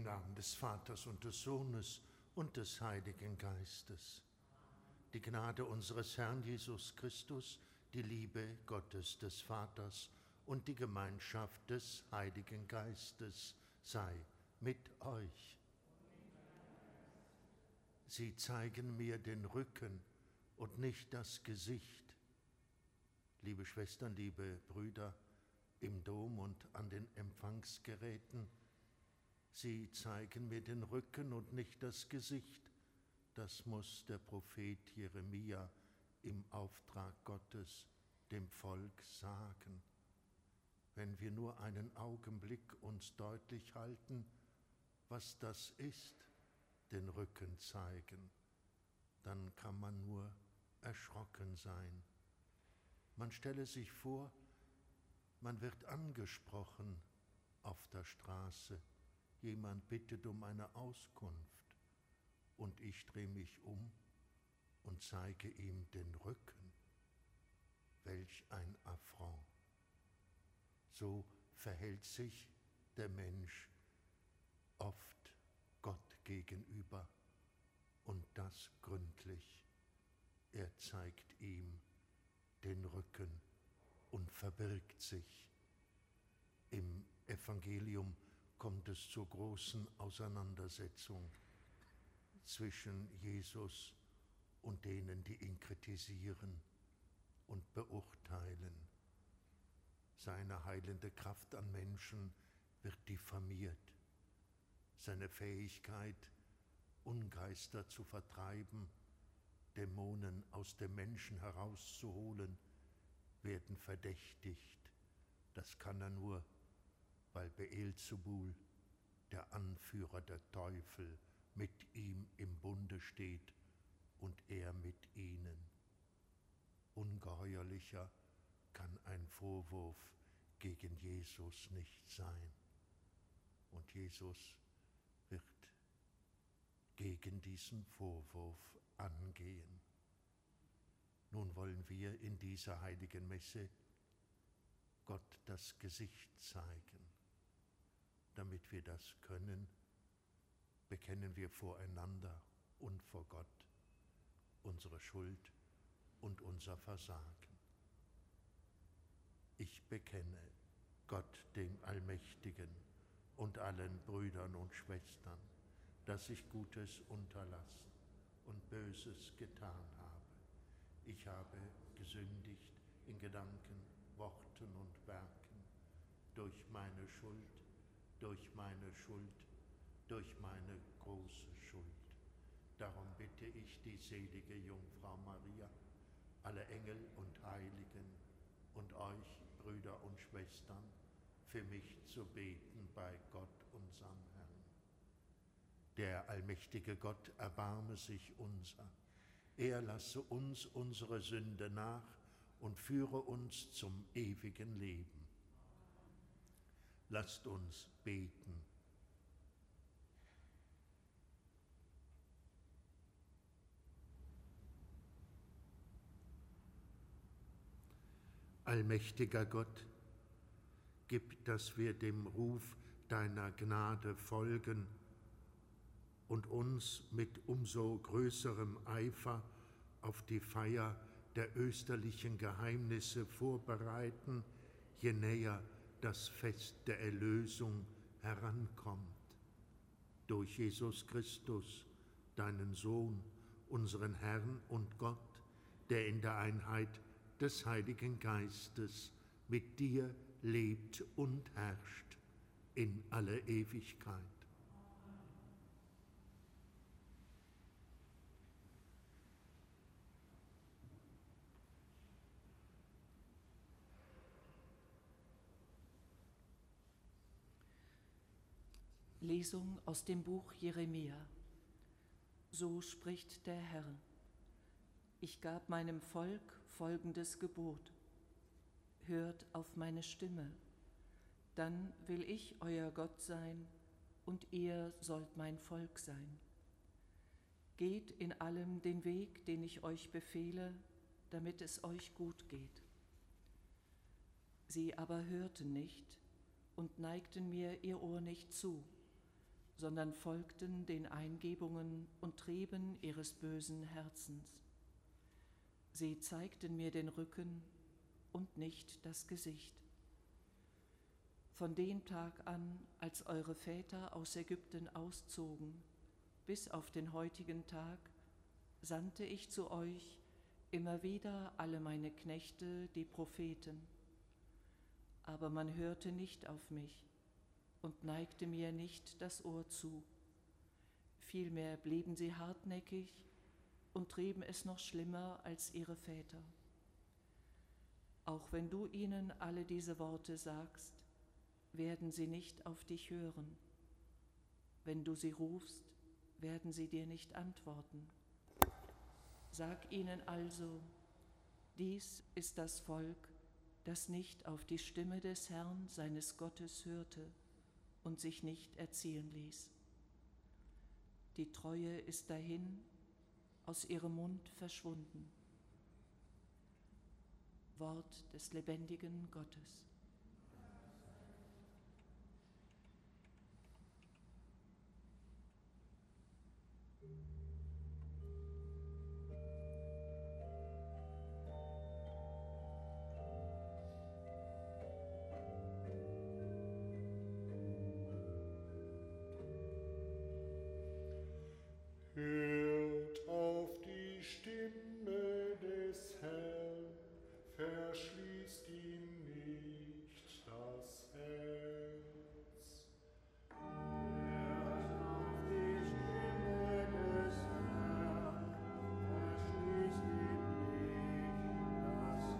Namen des Vaters und des Sohnes und des Heiligen Geistes. Die Gnade unseres Herrn Jesus Christus, die Liebe Gottes des Vaters und die Gemeinschaft des Heiligen Geistes sei mit euch. Sie zeigen mir den Rücken und nicht das Gesicht. Liebe Schwestern, liebe Brüder, im Dom und an den Empfangsgeräten, Sie zeigen mir den Rücken und nicht das Gesicht. Das muss der Prophet Jeremia im Auftrag Gottes dem Volk sagen. Wenn wir nur einen Augenblick uns deutlich halten, was das ist, den Rücken zeigen, dann kann man nur erschrocken sein. Man stelle sich vor, man wird angesprochen auf der Straße. Jemand bittet um eine Auskunft und ich drehe mich um und zeige ihm den Rücken. Welch ein Affront. So verhält sich der Mensch oft Gott gegenüber und das gründlich. Er zeigt ihm den Rücken und verbirgt sich. Im Evangelium kommt es zur großen Auseinandersetzung zwischen Jesus und denen, die ihn kritisieren und beurteilen. Seine heilende Kraft an Menschen wird diffamiert. Seine Fähigkeit, Ungeister zu vertreiben, Dämonen aus dem Menschen herauszuholen, werden verdächtigt. Das kann er nur, weil Beelzebul, der Anführer der Teufel, mit ihm im Bunde steht und er mit ihnen. Ungeheuerlicher kann ein Vorwurf gegen Jesus nicht sein. Und Jesus wird gegen diesen Vorwurf angehen. Nun wollen wir in dieser heiligen Messe Gott das Gesicht zeigen. Damit wir das können, bekennen wir voreinander und vor Gott unsere Schuld und unser Versagen. Ich bekenne Gott, dem Allmächtigen, und allen Brüdern und Schwestern, dass ich Gutes unterlassen und Böses getan habe. Ich habe gesündigt in Gedanken, Worten und Werken, durch meine Schuld, durch meine große Schuld. Darum bitte ich die selige Jungfrau Maria, alle Engel und Heiligen und euch, Brüder und Schwestern, für mich zu beten bei Gott, unserem Herrn. Der allmächtige Gott erbarme sich unser. Er lasse uns unsere Sünde nach und führe uns zum ewigen Leben. Lasst uns beten. Allmächtiger Gott, gib, dass wir dem Ruf deiner Gnade folgen und uns mit umso größerem Eifer auf die Feier der österlichen Geheimnisse vorbereiten, je näher das Fest der Erlösung herankommt. Durch Jesus Christus, deinen Sohn, unseren Herrn und Gott, der in der Einheit des Heiligen Geistes mit dir lebt und herrscht in alle Ewigkeit. Lesung aus dem Buch Jeremia. So spricht der Herr: Ich gab meinem Volk folgendes Gebot: Hört auf meine Stimme, dann will ich euer Gott sein und ihr sollt mein Volk sein. Geht in allem den Weg, den ich euch befehle, damit es euch gut geht. Sie aber hörten nicht und neigten mir ihr Ohr nicht zu, sondern folgten den Eingebungen und Trieben ihres bösen Herzens. Sie zeigten mir den Rücken und nicht das Gesicht. Von dem Tag an, als eure Väter aus Ägypten auszogen, bis auf den heutigen Tag, sandte ich zu euch immer wieder alle meine Knechte, die Propheten. Aber man hörte nicht auf mich und neigte mir nicht das Ohr zu. Vielmehr blieben sie hartnäckig und trieben es noch schlimmer als ihre Väter. Auch wenn du ihnen alle diese Worte sagst, werden sie nicht auf dich hören. Wenn du sie rufst, werden sie dir nicht antworten. Sag ihnen also, dies ist das Volk, das nicht auf die Stimme des Herrn, seines Gottes, hörte und sich nicht erziehen ließ. Die Treue ist dahin, aus ihrem Mund verschwunden. Wort des lebendigen Gottes. Hört auf die Stimme des Herrn, verschließt ihm nicht das Herz. Hört auf die Stimme des Herrn, verschließt ihm nicht das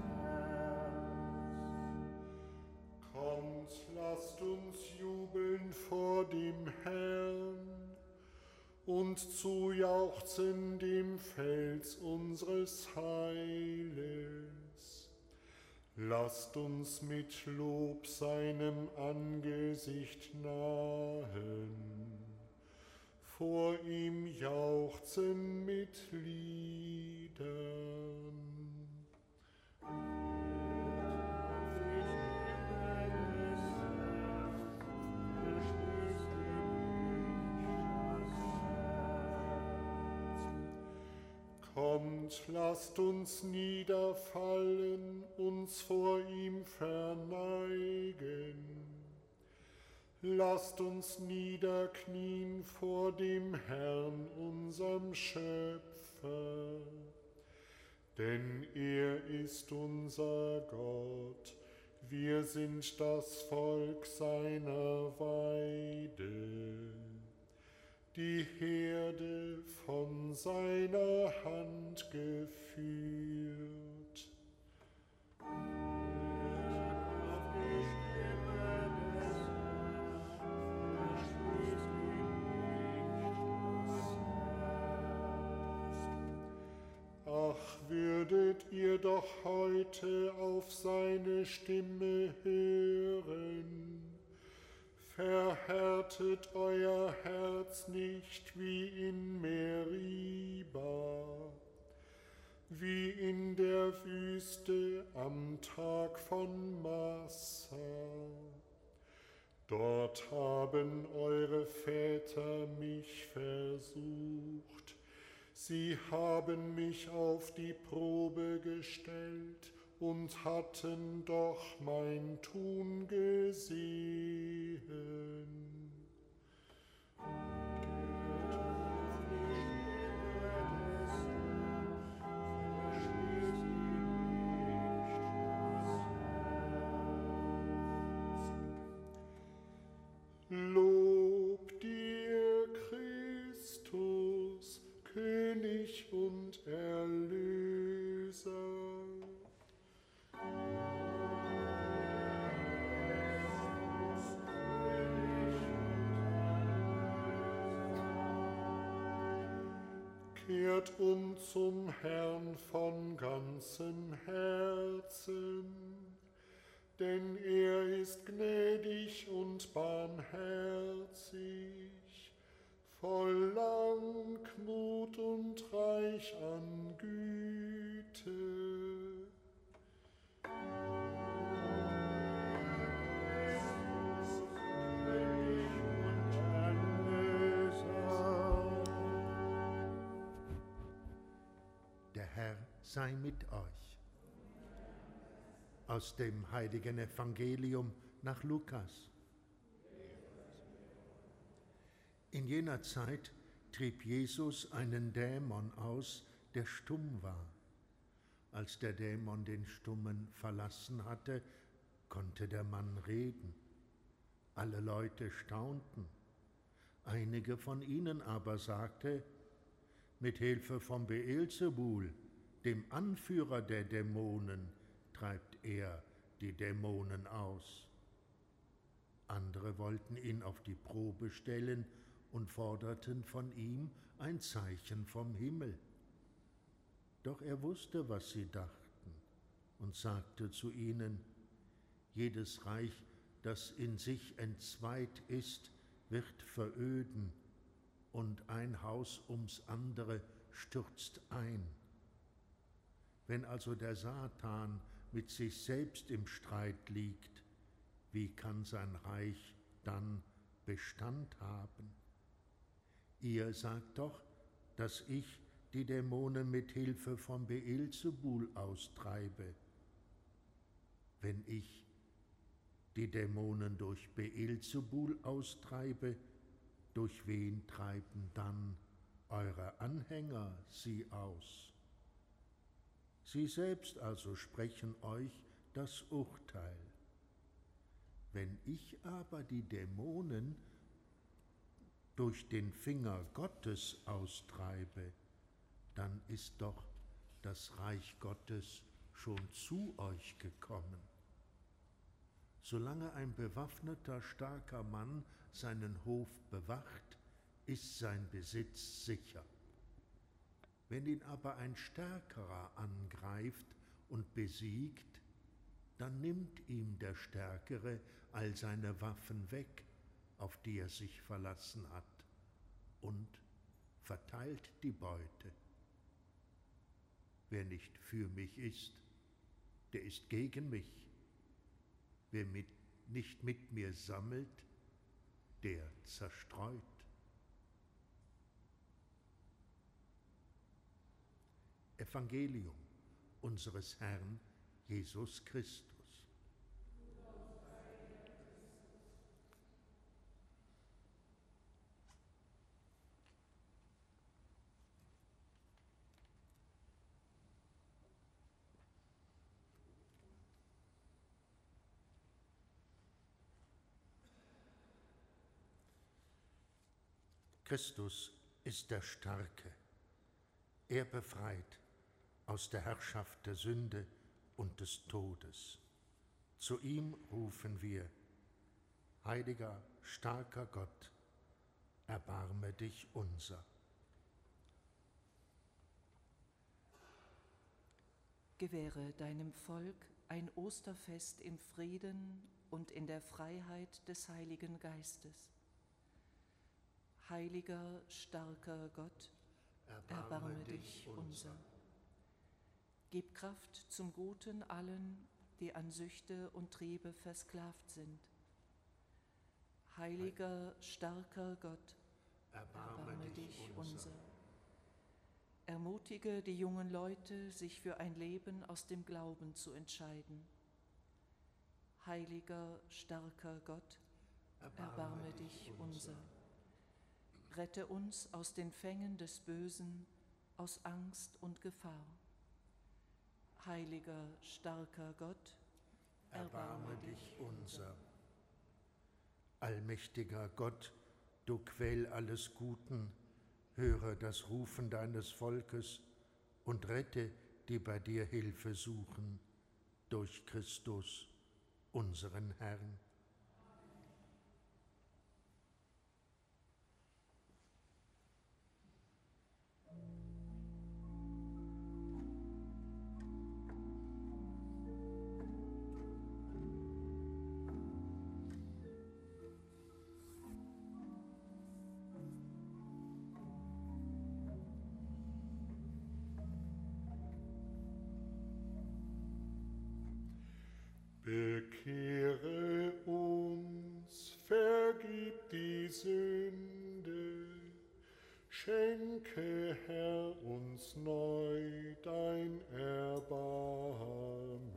Herz. Kommt, lasst uns jubeln vor dem Herrn und zu jauchzen dem Fels unseres Heiles. Lasst uns mit Lob seinem Angesicht nahen, vor ihm jauchzen mit Liedern. Kommt, lasst uns niederfallen, uns vor ihm verneigen. Lasst uns niederknien vor dem Herrn, unserem Schöpfer. Denn er ist unser Gott, wir sind das Volk seiner Weide, die Herde von seiner Hand geführt. Ach, würdet ihr doch heute auf seine Stimme hören, verhärtet euer Herz nicht wie in Meriba, wie in der Wüste am Tag von Massa. Dort haben eure Väter mich versucht. Sie haben mich auf die Probe gestellt und hatten doch mein Tun gesehen. Lob dir, Christus, König und Erlöser. Kehrt um zum Herrn von ganzem Herzen, denn er ist gnädig und barmherzig, voll Langmut und reich an Güte. König und Erlöser. sei mit euch. Aus dem heiligen Evangelium nach Lukas. In jener Zeit trieb Jesus einen Dämon aus, der stumm war. Als der Dämon den Stummen verlassen hatte, konnte der Mann reden. Alle Leute staunten. Einige von ihnen aber sagten: Mit Hilfe von Beelzebul, dem Anführer der Dämonen, treibt er die Dämonen aus. Andere wollten ihn auf die Probe stellen und forderten von ihm ein Zeichen vom Himmel. Doch er wusste, was sie dachten, und sagte zu ihnen: Jedes Reich, das in sich entzweit ist, wird veröden, und ein Haus ums andere stürzt ein. Wenn also der Satan mit sich selbst im Streit liegt, wie kann sein Reich dann Bestand haben? Ihr sagt doch, dass ich die Dämonen mit Hilfe von Beelzebul austreibe. Wenn ich die Dämonen durch Beelzebul austreibe, durch wen treiben dann eure Anhänger sie aus? Sie selbst also sprechen euch das Urteil. Wenn ich aber die Dämonen durch den Finger Gottes austreibe, dann ist doch das Reich Gottes schon zu euch gekommen. Solange ein bewaffneter, starker Mann seinen Hof bewacht, ist sein Besitz sicher. Wenn ihn aber ein Stärkerer angreift und besiegt, dann nimmt ihm der Stärkere all seine Waffen weg, auf die er sich verlassen hat, und verteilt die Beute. Wer nicht für mich ist, der ist gegen mich. Wer nicht mit mir sammelt, der zerstreut. Evangelium unseres Herrn Jesus Christus. Christus ist der Starke. Er befreit aus der Herrschaft der Sünde und des Todes. Zu ihm rufen wir: Heiliger, starker Gott, erbarme dich unser. Gewähre deinem Volk ein Osterfest im Frieden und in der Freiheit des Heiligen Geistes. Heiliger, starker Gott, erbarme dich unser. Gib Kraft zum Guten allen, die an Süchte und Triebe versklavt sind. Heiliger, starker Gott, erbarme dich unser. Ermutige die jungen Leute, sich für ein Leben aus dem Glauben zu entscheiden. Heiliger, starker Gott, erbarme dich unser. Rette uns aus den Fängen des Bösen, aus Angst und Gefahr. Heiliger, starker Gott, erbarme dich unser. Allmächtiger Gott, du Quell alles Guten, höre das Rufen deines Volkes und rette, die bei dir Hilfe suchen, durch Christus, unseren Herrn. Bekehre uns, vergib die Sünde, Schenke, Herr, uns neu dein Erbarmen.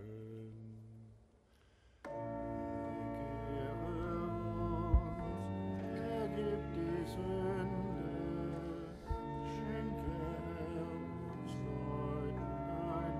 Bekehre uns, vergib die Sünde, schenke, Herr, uns neu dein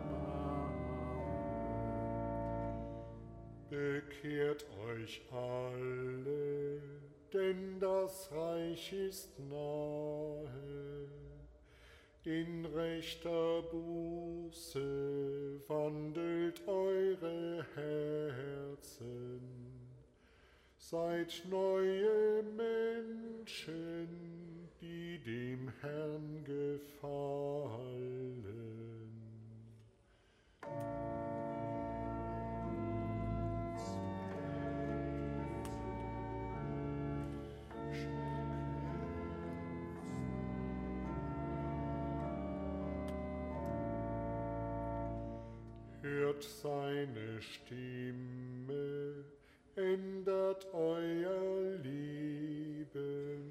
Erbarmen. Bekehrt euch alle, denn das Reich ist nahe. In rechter Buße wandelt eure Herzen. Seid neue Menschen, die dem Herrn gefallen. Hört seine Stimme, ändert euer Leben,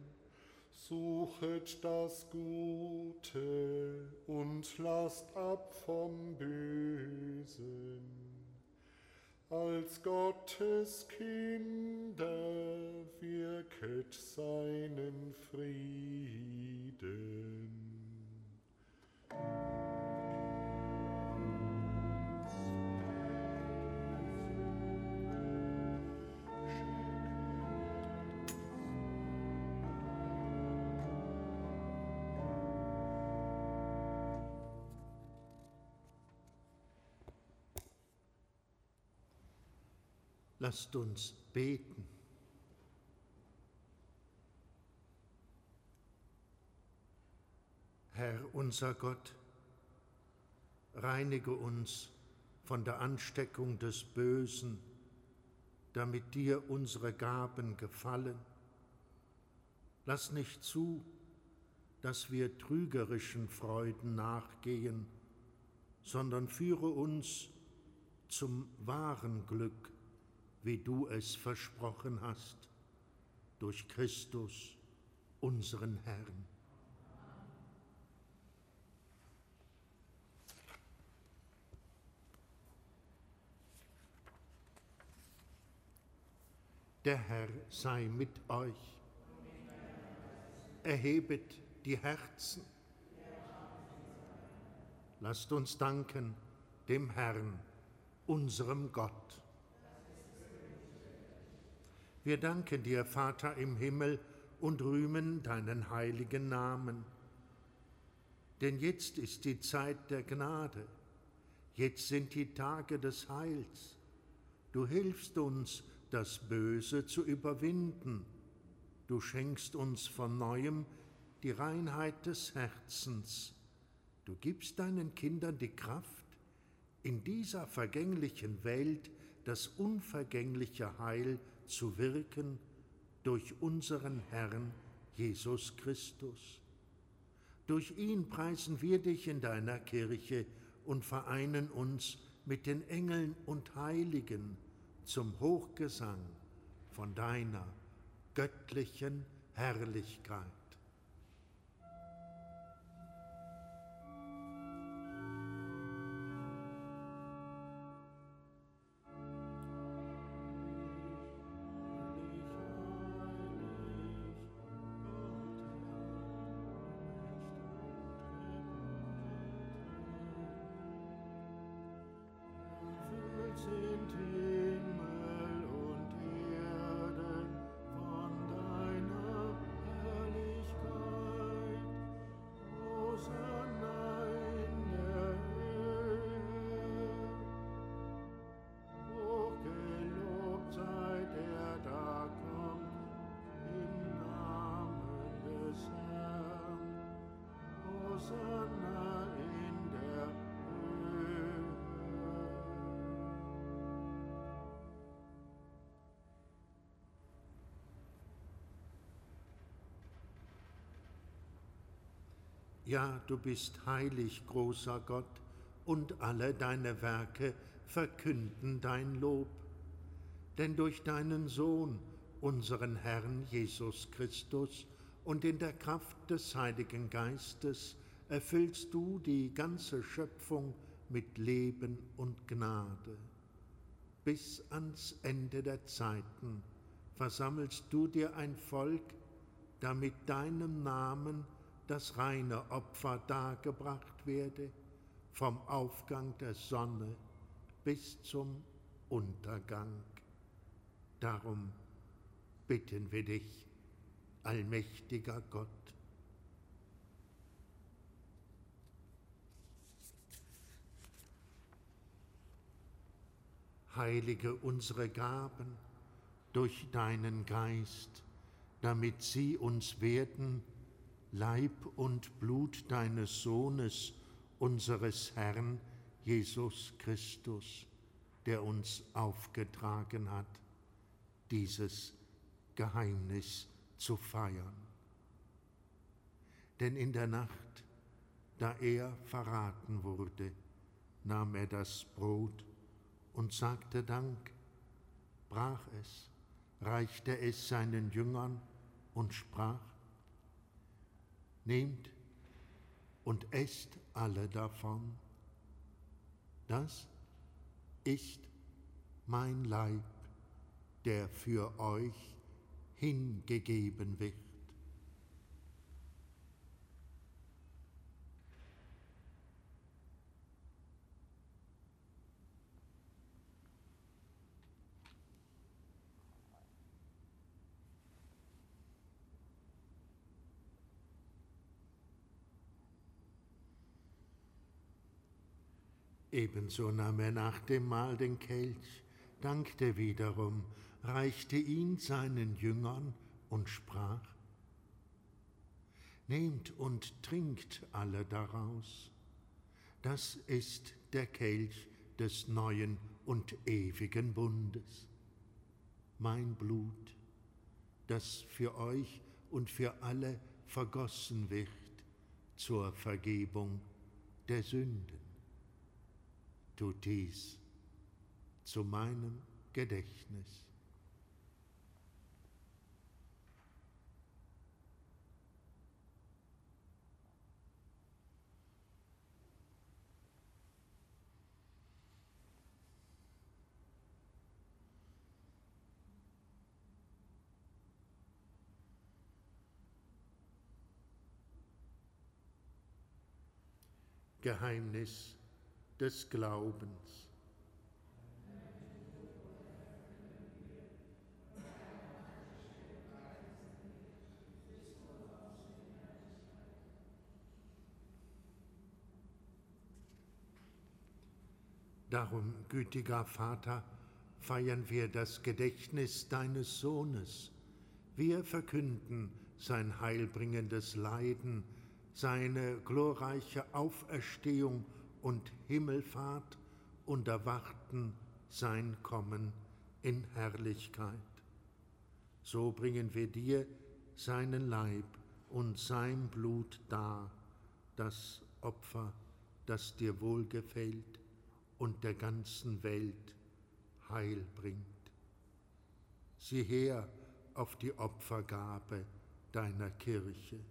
suchet das Gute und lasst ab vom Bösen. Als Gottes Kinder wirket seinen Frieden. Lasst uns beten. Herr unser Gott, reinige uns von der Ansteckung des Bösen, damit dir unsere Gaben gefallen. Lass nicht zu, dass wir trügerischen Freuden nachgehen, sondern führe uns zum wahren Glück, wie du es versprochen hast, durch Christus, unseren Herrn. Der Herr sei mit euch. Erhebet die Herzen. Lasst uns danken dem Herrn, unserem Gott. Wir danken dir, Vater im Himmel, und rühmen deinen heiligen Namen. Denn jetzt ist die Zeit der Gnade, jetzt sind die Tage des Heils. Du hilfst uns, das Böse zu überwinden. Du schenkst uns von Neuem die Reinheit des Herzens. Du gibst deinen Kindern die Kraft, in dieser vergänglichen Welt das unvergängliche Heil zu wirken durch unseren Herrn Jesus Christus. Durch ihn preisen wir dich in deiner Kirche und vereinen uns mit den Engeln und Heiligen zum Hochgesang von deiner göttlichen Herrlichkeit. Sind Himmel und Erde von deiner Herrlichkeit. Hosanna in der Höhe. Hochgelobt sei der da kommt im Namen des Herrn. Hosanna in der Höhe. Ja, du bist heilig, großer Gott, und alle deine Werke verkünden dein Lob. Denn durch deinen Sohn, unseren Herrn Jesus Christus, und in der Kraft des Heiligen Geistes erfüllst du die ganze Schöpfung mit Leben und Gnade. Bis ans Ende der Zeiten versammelst du dir ein Volk, damit deinem Namen das reine Opfer dargebracht werde, vom Aufgang der Sonne bis zum Untergang. Darum bitten wir dich, allmächtiger Gott. Heilige unsere Gaben durch deinen Geist, damit sie uns werden, Leib und Blut deines Sohnes, unseres Herrn Jesus Christus, der uns aufgetragen hat, dieses Geheimnis zu feiern. Denn in der Nacht, da er verraten wurde, nahm er das Brot und sagte Dank, brach es, reichte es seinen Jüngern und sprach: Nehmt und esst alle davon. Das ist mein Leib, der für euch hingegeben wird. Ebenso nahm er nach dem Mahl den Kelch, dankte wiederum, reichte ihn seinen Jüngern und sprach: Nehmt und trinkt alle daraus. Das ist der Kelch des neuen und ewigen Bundes. Mein Blut, das für euch und für alle vergossen wird zur Vergebung der Sünden. Tut dies zu meinem Gedächtnis. Geheimnis des Glaubens. Darum, gütiger Vater, feiern wir das Gedächtnis deines Sohnes. Wir verkünden sein heilbringendes Leiden, seine glorreiche Auferstehung und Himmelfahrt und erwarten sein Kommen in Herrlichkeit. So bringen wir dir seinen Leib und sein Blut dar, das Opfer, das dir wohlgefällt und der ganzen Welt Heil bringt. Sieh her auf die Opfergabe deiner Kirche,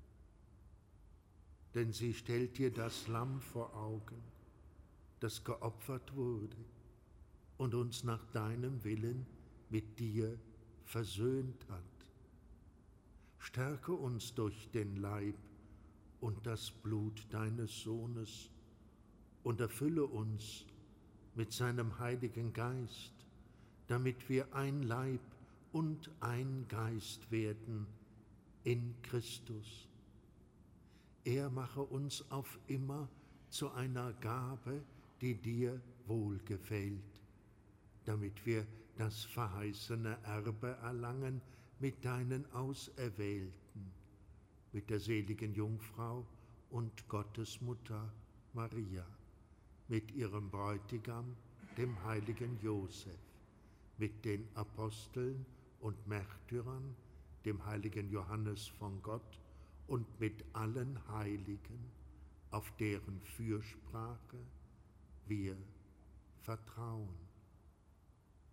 denn sie stellt dir das Lamm vor Augen, das geopfert wurde und uns nach deinem Willen mit dir versöhnt hat. Stärke uns durch den Leib und das Blut deines Sohnes und erfülle uns mit seinem Heiligen Geist, damit wir ein Leib und ein Geist werden in Christus. Er mache uns auf immer zu einer Gabe, die dir wohlgefällt, damit wir das verheißene Erbe erlangen mit deinen Auserwählten, mit der seligen Jungfrau und Gottesmutter Maria, mit ihrem Bräutigam, dem heiligen Josef, mit den Aposteln und Märtyrern, dem heiligen Johannes von Gott und mit allen Heiligen, auf deren Fürsprache wir vertrauen.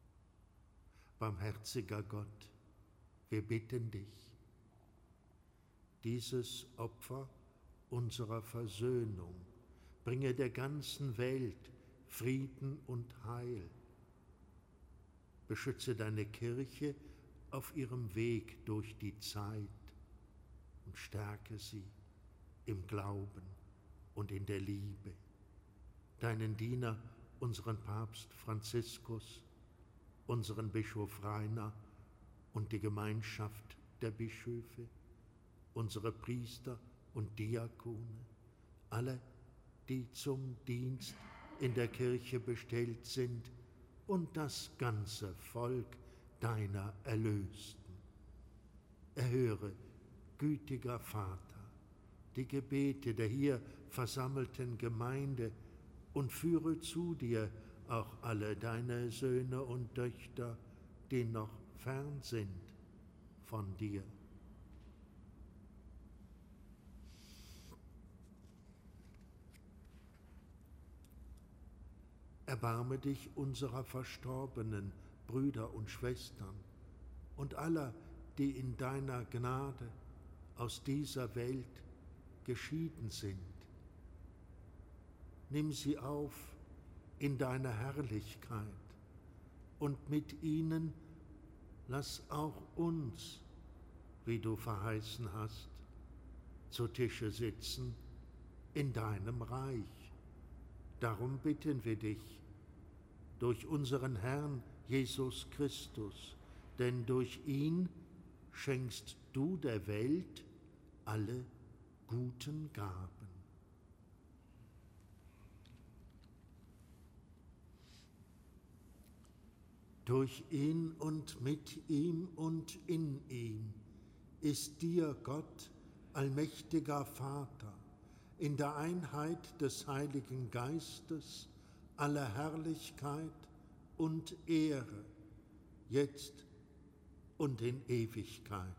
Barmherziger Gott, wir bitten dich, Dieses Opfer unserer Versöhnung bringe der ganzen Welt Frieden und Heil. Beschütze deine Kirche auf ihrem Weg durch die Zeit und stärke sie im Glauben und in der Liebe. Deinen Diener, unseren Papst Franziskus, unseren Bischof Rainer und die Gemeinschaft der Bischöfe, unsere Priester und Diakone, alle, die zum Dienst in der Kirche bestellt sind, und das ganze Volk deiner Erlösten. Erhöre, gütiger Vater, die Gebete der hier versammelten Gemeinde und führe zu dir auch alle deine Söhne und Töchter, die noch fern sind von dir. Erbarme dich unserer verstorbenen Brüder und Schwestern und aller, die in deiner Gnade aus dieser Welt geschieden sind. Nimm sie auf in deiner Herrlichkeit und mit ihnen lass auch uns, wie du verheißen hast, zu Tische sitzen in deinem Reich. Darum bitten wir dich, durch unseren Herrn Jesus Christus, denn durch ihn schenkst du der Welt alle guten Gaben. Durch ihn und mit ihm und in ihm ist dir, Gott, allmächtiger Vater, in der Einheit des Heiligen Geistes, aller Herrlichkeit und Ehre, jetzt und in Ewigkeit.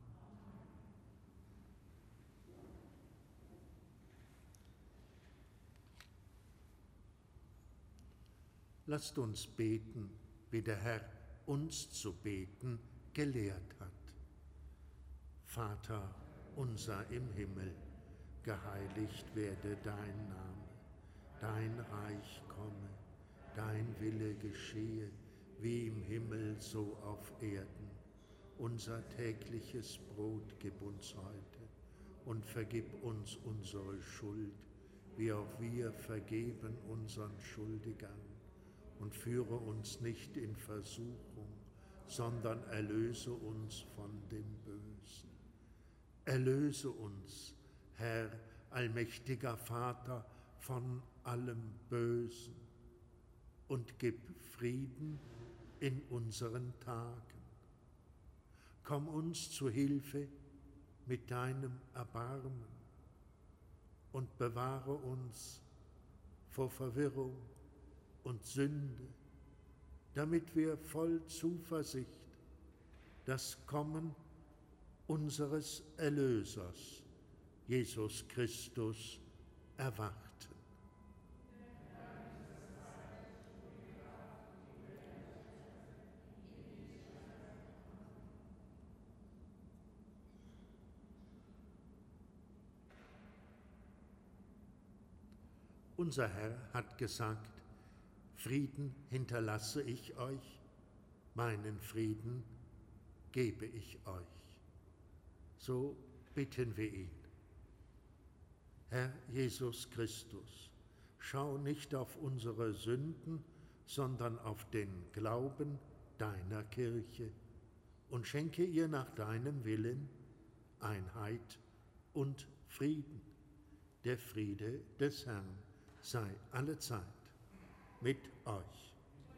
Lasst uns beten, wie der Herr uns zu beten gelehrt hat. Vater unser im Himmel, geheiligt werde dein Name, dein Reich komme, dein Wille geschehe, wie im Himmel so auf Erden. Unser tägliches Brot gib uns heute und vergib uns unsere Schuld, wie auch wir vergeben unseren Schuldigern. Und führe uns nicht in Versuchung, sondern erlöse uns von dem Bösen. Erlöse uns, Herr, allmächtiger Vater, von allem Bösen und gib Frieden in unseren Tagen. Komm uns zu Hilfe mit deinem Erbarmen und bewahre uns vor Verwirrung und Sünde, damit wir voll Zuversicht das Kommen unseres Erlösers, Jesus Christus, erwarten. Unser Herr hat gesagt: Frieden hinterlasse ich euch, meinen Frieden gebe ich euch. So bitten wir ihn. Herr Jesus Christus, schau nicht auf unsere Sünden, sondern auf den Glauben deiner Kirche und schenke ihr nach deinem Willen Einheit und Frieden. Der Friede des Herrn sei allezeit mit euch.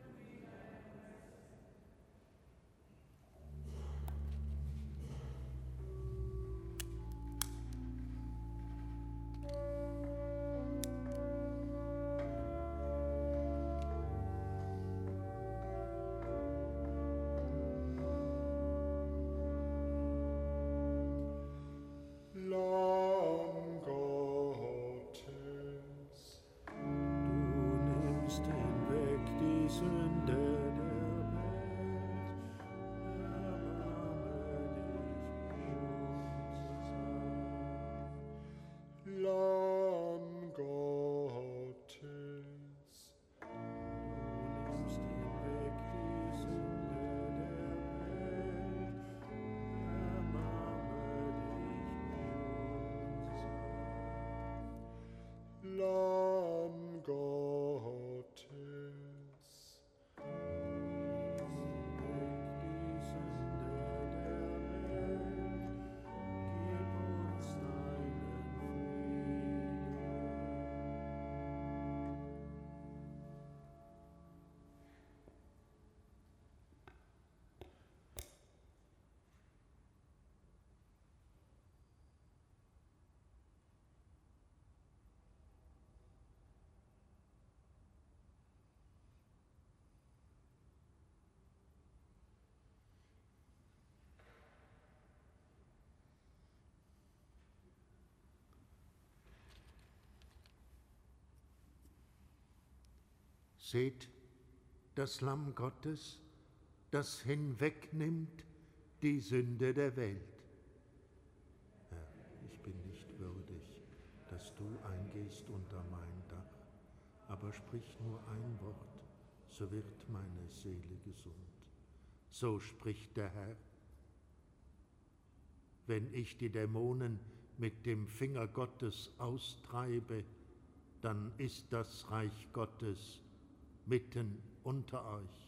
Lamm Gottes, Du nimmst hinweg die Sünde der Welt, erbarme dich unser. Seht das Lamm Gottes, das hinwegnimmt die Sünde der Welt. Herr, ich bin nicht würdig, dass du eingehst unter mein Dach, aber sprich nur ein Wort, so wird meine Seele gesund. So spricht der Herr. Wenn ich die Dämonen mit dem Finger Gottes austreibe, dann ist das Reich Gottes mitten unter euch.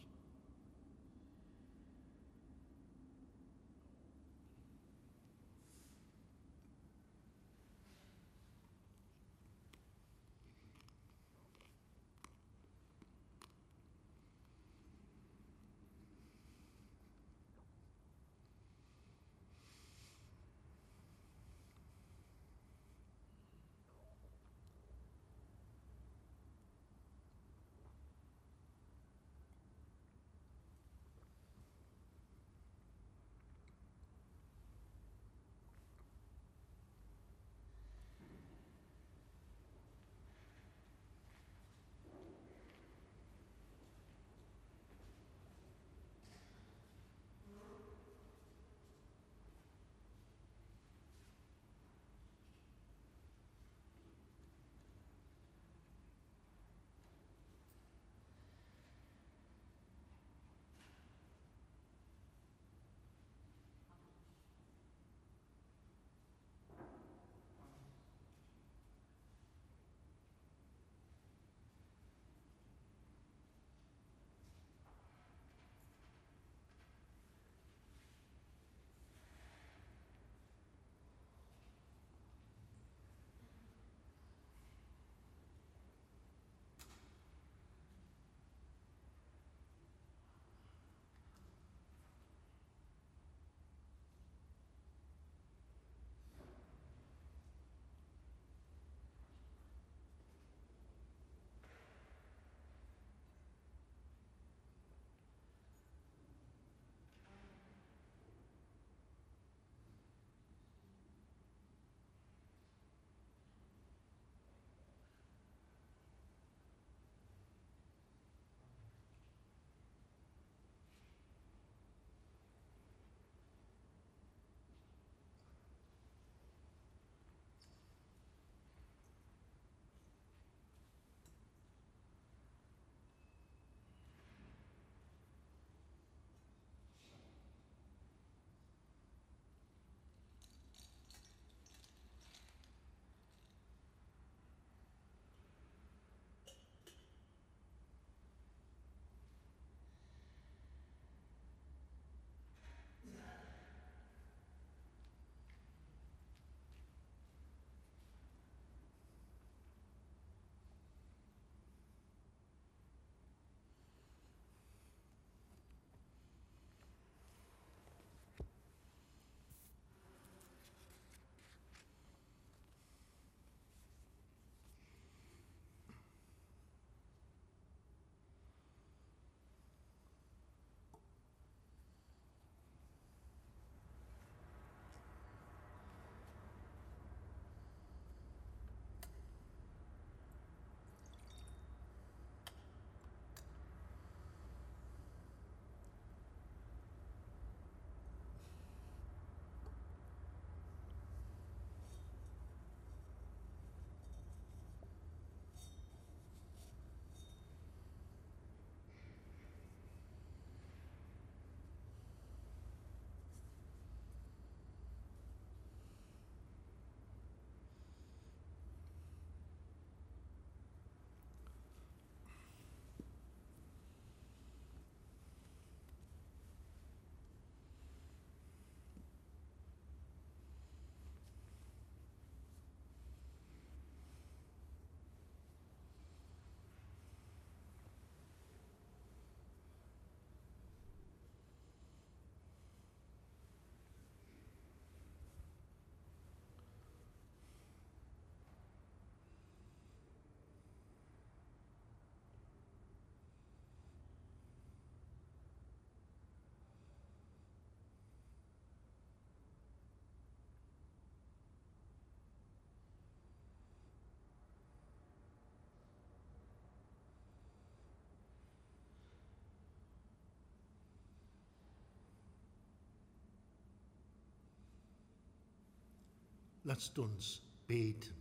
Lasst uns beten.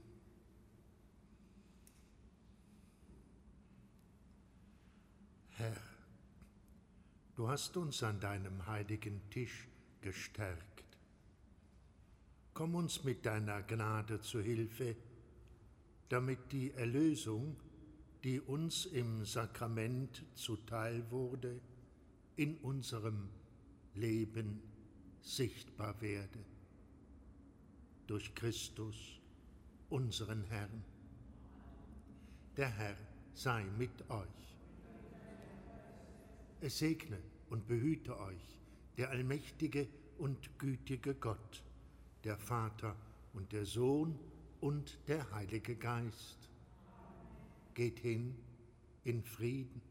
Herr, du hast uns an deinem heiligen Tisch gestärkt. Komm uns mit deiner Gnade zu Hilfe, damit die Erlösung, die uns im Sakrament zuteil wurde, in unserem Leben sichtbar werde. Durch Christus, unseren Herrn. Der Herr sei mit euch. Es segne und behüte euch der allmächtige und gütige Gott, der Vater und der Sohn und der Heilige Geist. Geht hin in Frieden.